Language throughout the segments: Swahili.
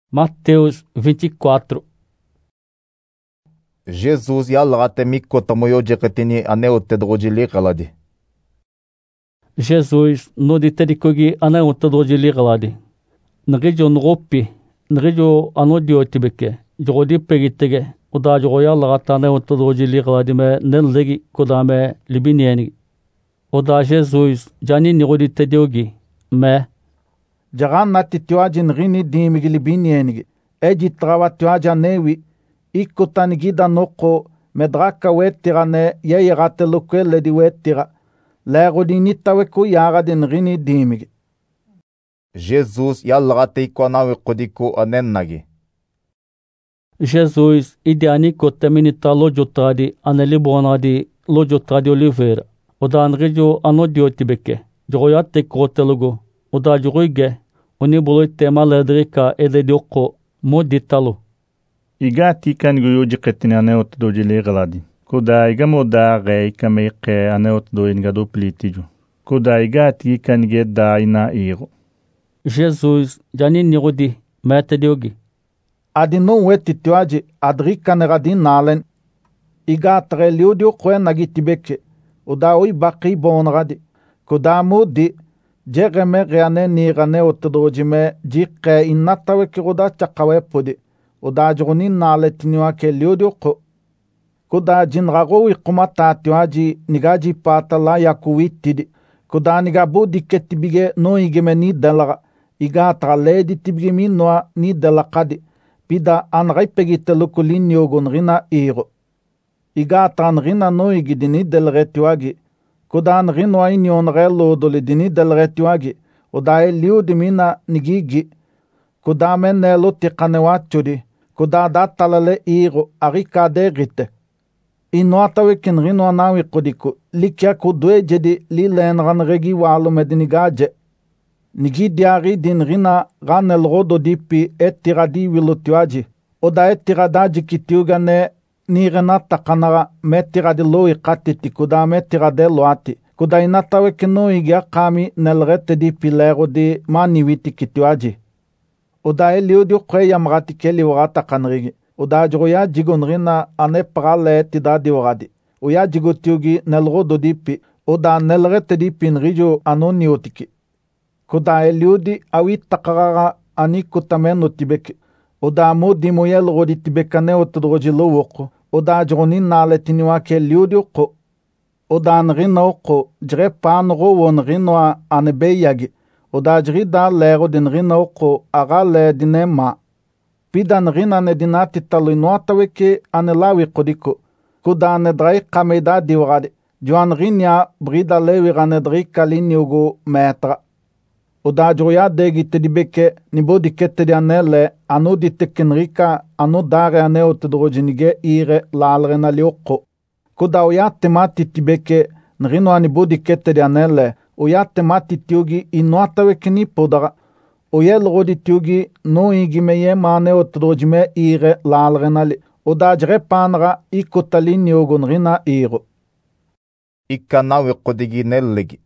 Mateus 24. Jesus yalgate mikko moyo jeketini aneutedrojili qaladi. Jesus no ditedikogi anautedrojili qaladi. Ngijo ngopi, ngijo anodiotibeke, jodi pegitege, uda jogo yalgate anautedrojili qaladi me nellegi kodame libinieni. Uda Jesus jani nigodi tediogi me jagan nati tiwajin rini dimigi libinienigi. Eji trawa tiwaja newi, ikutanigi da noko medraka wetirane yeyagate lukwele di wetira. Lego nitaweku yagadin rini dimigi. Jesus yalgate ikonawe kodiko anennagi. Jesus idiani koteminita lojotadi anelibonadi lojotadi olivera. Uda ngijo anodiotibeke, jogoyate kotelugo, uda jogoige, oni bolo tema ledrika ededioko moditalo. Igati kan goyo jiketini aneot dojili galadi. Koda igamo da gay kameke aneot do ingado plitijo. Koda igati kan geda ina iro. Jesus jani nigodi metediogi. Adino weti tiwaji adrika negadin nalen. Igatre liudio kwen nagitibeke. Uda oi baki bonradi. Koda modi jegeme reane nirane otdojime jikke innatawe kiroda chakawe podi. Uda jogoni nale tiniwa ke liudio ko. Koda jinrago wikuma tatiwaji nigaji patala yakuwitidi. Koda nigabu diketibige no igeme ni delaga. Iga traledi tibigemi noa ni delakadi. Pida anraipegitelukulin yogon rina iro. Iga tan rina no igidini delretiwagi. Kodan rinwa inyon relo dole dini delretiwagi. Odae liu dimina nigigi. Kodamen nelo tikanewachudi. Kodada talale iro arika de rite. Inuatawekin rinwa nawi kodiko. Likya kudwe jedi li lenran regi walu medinigaje. Nigi diari din rina ganel rodo dipi etiradi wilutiwaji. Oda etiradaji kitiugane ni renata kanara metiradi loi katiti kuda metirade loati. Kuda inatawe kino igia kami nelrete dipi lero di mani witi kitiwaji. Oda eliudi kwe yamrati keli warata kanrigi. Oda joya jigon rina ane prale etidadi waradi. Oya jigotiugi nel rodo dipi. Oda nelrete dipi nrijo anoni otiki. Koda eliudi awi takarara ani kutameno tibeke. Oda modi moyel rodi tibekane otodrojilo woko. Oda joni nale tiniwa ke eliudi oko. Oda nrina oko jre panro won rinwa anebeyagi. Oda jrida lero din rina oko aga le dinema. Pida nrina ne dinati talo inuataweke anelawi kodiko. Koda nedrai kameda diwarade. Joan rinya brida lewi ranedri kalinyogo metra. Oda joya degi tedibeke nibo dikete di anele anu di tekenrika anu dare ane otedrojinige ire lalre na lioko. Koda oya temati tibeke nrino anibo dikete di anele oya temati tiugi inuataweke ni podara. Oye logodi tiugi no igimeye mane otedrojime ire lalre na li. Oda jre panra ikotali niogon rina iro. Ikanawe kodigi nellegi.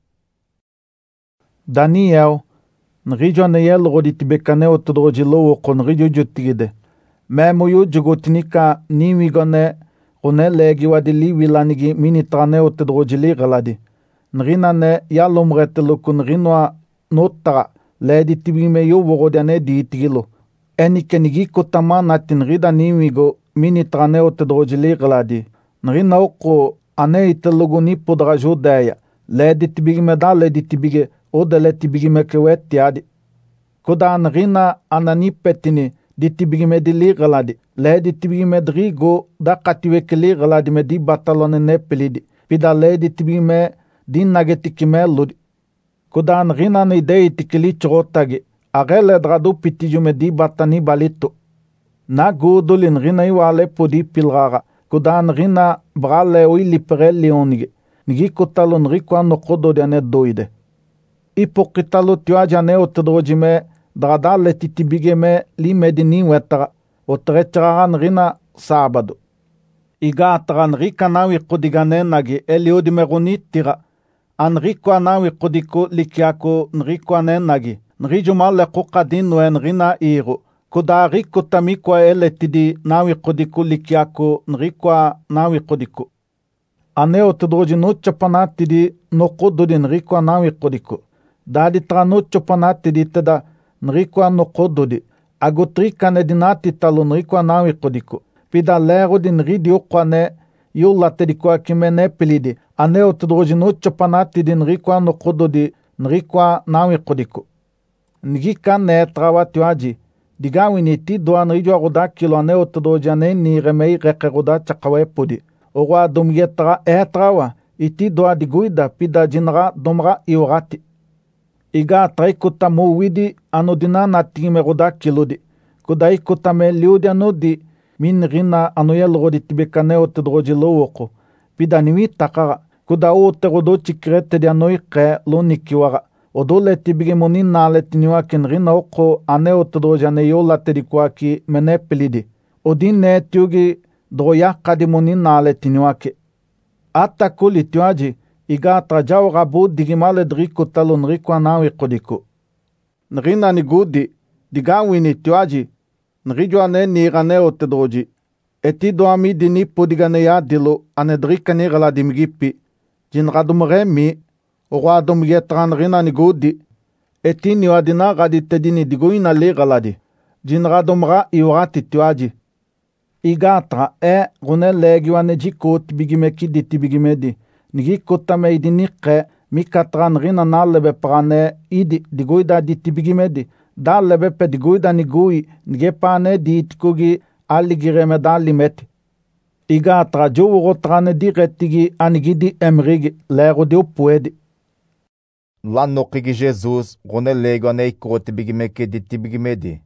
Daniel nrijo neyel rodi tibekane otodrojilo woko nrijo jotigide. Memoyo jogotinika niwigone one legi wadili wilanigi minitrane otodrojili galadi. Nrina ne yalomreteluku nrinwa notara ledi tibimeyo wogodane diitigilo. Enikenigi kotama natinrida niwigo minitrane otodrojili galadi. Nrina oko ane itelugu ni podrajo daya. Ledi tibigimeda ledi tibige. Odele tibigime kewetiadi. Koda nrina anani petini di tibigime di li galadi. Le di tibigime drigo da katiweke li galadi me di batalone nepelidi. Pida le di tibigime di nagetikime ludi. Koda nrina ne idei tikili chorotagi. Agele dradu pitiju me di batani balito. Na godoli nrina iwale podi pilrara. Koda nrina brale oi lipere leonige. Nigi kotalo nrikwa nokodo di ane doide. Ipokitalo tiwajane otodrojime dradale titibigeme li medini wetara otrecharan rina sabado. Iga atran rika nawi kodigane nagi eliodimeroni tira. Anriko anawi kodiko likiako nriko ane nagi. Nrijuma le kokadin wen rina iro. Kuda riko tamikwa ele tidi nawi kodiku likiako nrikwa nawi kodiku. Aneo tudoji nucha panatidi nokododi nrikwa nawi kodiku. Dadi tra nucha panatidi tada nrikwa nokododi. Agotrika ne dinati talo nrikwa nawi kodiku. Pida lero di nridi ukwane yula tedikwa kimene pilidi. Aneo tudoji nucha panatidi nrikwa nokododi nrikwa nawi kodiku. Ngika ne trawa tuaji. Digawini ti doa nrijo goda kilo aneo tudoji ane ni remei reke goda chakawe podi. Owa domyetra etrawa iti doa diguida pida jinra domra iorati. Iga traikuta mo widi anodina na tingme goda kilodi. Kuda ikuta me liudi anodi min rina anoyel rodi tibekaneo tudroji lowoko. Pida niwi takara. Kuda ote godo chikrete di anoi ke lo nikiwara. Odole tibige monin nale tiniwa ken rina oko aneo tudroji aneyola tedikuaki mene pelidi. Odin ne tiugi droya kadi monin nale tiniwake. Ata kuli tiwaji iga trajao rabu digimale driko talo nrikwa nawe kodiko. Nrina ni gudi digawini tiwaji nrijo ane niraneo tedroji. Eti doami dini podigane ya dilo ane drika nirala dimigipi. Jinradumre mi oradum yetran rina ni gudi. Eti niwadina gadi tedini digoina le galadi. Jinradumra iwati tiwaji. Igatra gune legiwane jiko tibigimeki di tibigimedi. Nigi kotame idinike mikatran rina nalebe prane idi digoida di tibigimedi. Da lebe pe digoida nigui nige pane di itikugi aligireme da limeti. Igatra jowo trane di retigi anigidi emrigi lero di upuedi. Lanno kigi Jesus gune legiwane iko tibigimeki di tibigimedi.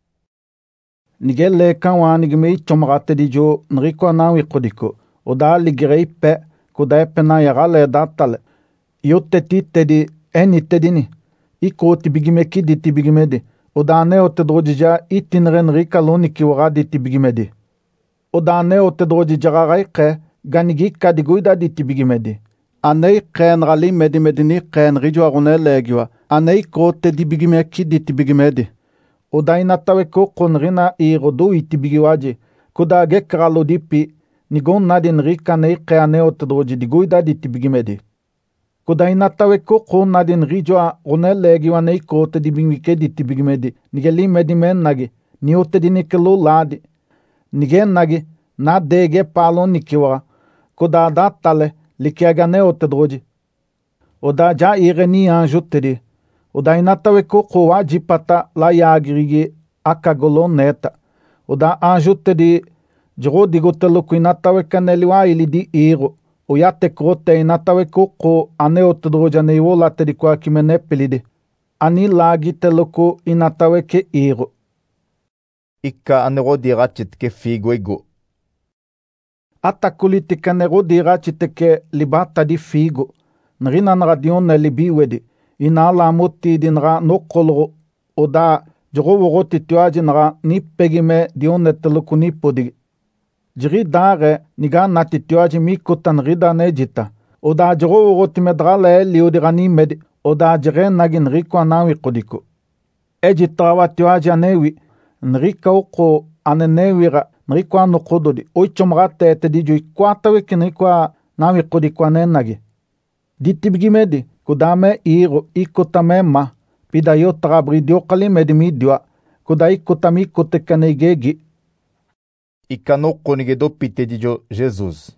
Nigelle kanwa nigmei chomrate di jo nriko nawi kodiko. Oda ligirei pe kuda pena yagale datale. Yote titedi eni tedini. Iko tibigimeki di tibigimedi. Oda neo tedrojija itinre nrika loni kiwara di tibigimedi. Oda neo tedrojija garaike ganigika di guida di tibigimedi. Anei ken rali medimedini ken rijo agune legiwa. Anei ko tedibigimeki di tibigimedi. Oda inatawe ko konrina irodo itibigiwaji. Kuda gekralo dipi nigon nadin rika neike aneo tedroji diguida di tibigimedi. Kuda inatawe ko kon nadin rijoa ronelegiwa neiko tedibimike di tibigimedi. Nigeli medimen nagi. Niote di nikelo ladi. Nigen nagi na dege palo nikiwa. Kuda datale likiaga neo tedroji. Oda ja ireni anjutedi. Oda inatawe ko waji pata la yagirigi akagolo neta. Oda anjute di jiro digotelo ku inatawe kaneliwa ili di iro. Oyate krote inatawe ko aneo tedroja neiwo late di kwa kimene pelide. Ani lagi teloko inatawe ke iro. Ika anero dirachit ke figo ego. Ata kuliti anero dirachit ke libata di figo. Nrina nradion na libiwedi. Ina la moti dinra nokolo oda jogo wogoti tuaji nra ni pegime dione teluku ni podigi. Jiri dare niga nati tuaji mikotan rida nejita. Oda jogo wogoti medrale liudirani med oda jire nagin riko anawi kodiko. Ejitawa tuaji anewi nrika oko anenewira nriko anokododi. Oichomrate etedijo ikwatawe kinriko nawi kodiko anenagi. Ditibigimedi. Kudame iro ikotame ma pida yo trabridio kalimedimi diwa kuda ikotami kotekanegegi. Ikano konigedo pitedijo Jesus.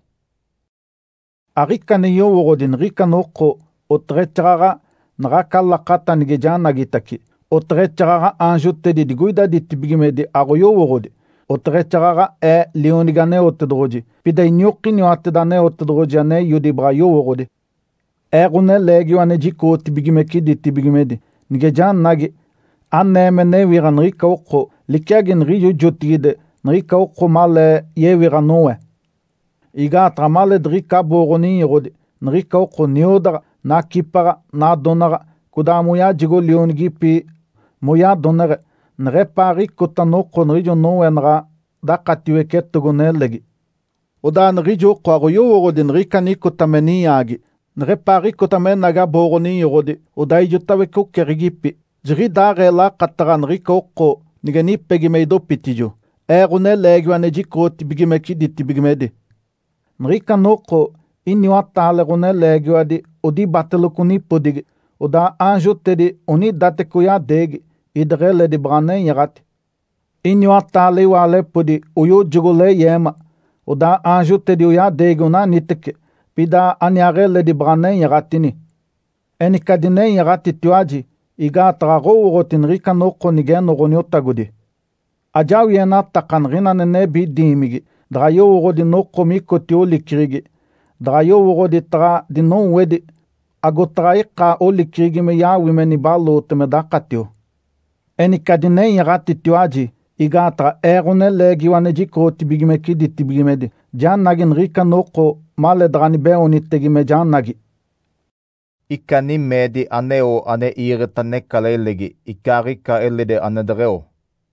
Arikane yo wogodin rikanoko otrechara narakalla kata nigejana gitaki. Otrechara anjute di diguida di tibigimedi agoyo wogodi. Otrechara leonigane otedroji. Pida inyoki ni atedane otedroji ane yudibra yo wogodi. Egune legiwane jiko tibigimeki di tibigimedi. Nigejan nagi. Aneme ne wira nrika oko. Likiagin rijo jotigide. Nrika oko male ye wira noe. Iga atramale drika boroni yirodi. Nrika oko niodara. Na kipara. Na donara. Kuda moya jigo leonigipi. Moya donere. Nrepari kota noko nrijo noe nra. Da katiwe ketogone legi. Oda nrijo kwa goyo worodi nrika ni kota meni yagi. Nrepari kotame naga boroni yorodi. Oda ijutawe ko kerigipi. Jiri dare la katara nrika oko nigeni pegime do pitijo egune legwane jikoti bigime kiditi bigimede nrika noko inni watale gune legwadi odi batelukuni podig oda anjo tedi oni date kuya deg idrele di brane yagati inni watale wale podi uyo jugule yema oda anjo tedi uya deg una nitike pida anyarele di brane yagatini eni kadine yagati tuaji iga trago urotin rika noko nigen ogonyota gudi ajaw yena takan rina nene bi dimigi drayo urodi noko mikotio likirigi drayo urodi tra di non wedi agotra ika o likirigi me ya wimeni balo teme dakatio eni kadine yagati tuaji iga tra erune legi waneji koti bigime kidi tibigimedi jan nagin rika noko male drani beoni tegime jan nagi Ikani medi aneo ane iretane kalelegi ikarika elede anedreo.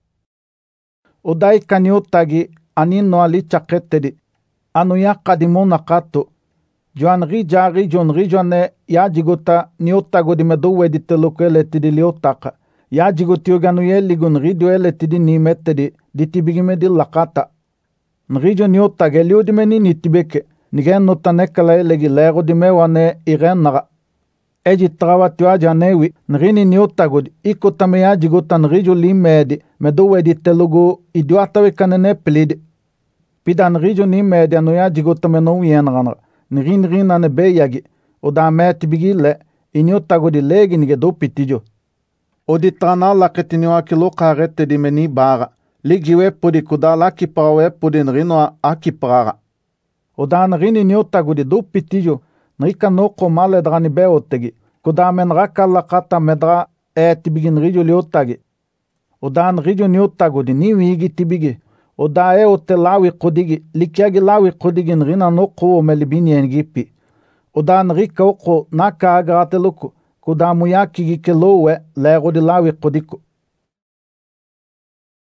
Odai kaniotagi anino ali chaketedi anuya kadimo nakato Joan rijari John rijone ya jigota niotago di medo wedi telokele tidi liotaka ya jigotio ganuye ligun ridio ele tidi nimetedi ditibigime di lakata nrijo niotage liu di meni nitibeke nigen notane kalelegi lego di mewane iren naga eji trawa tuaja newi nrini niotagodi iko tameya jigota nrijo limedi medo wedi telugu iduatawe kanene pelide pida nrijo nimedi anuya jigota meno yenrana nrin ane beyagi oda meti bigile iniotagodi legi nige do pitijo odi trana laketiniwa kilo karete di meni bara ligiwe podi kudala kipawe podi nrino akipara oda nrini niotagodi do pitijo Nrika noko male drani beotegi. Kuda men raka lakata medra tibigin rijo liotagi. Odan rijo niotagodi ni wigi tibigi. Oda ote lawi kodigi. Likiagi lawi kodigi nrina noko o melibini engipi. Odan rika oko naka agrate luku. Kuda muyaki gikelowe lego di lawi kodiko.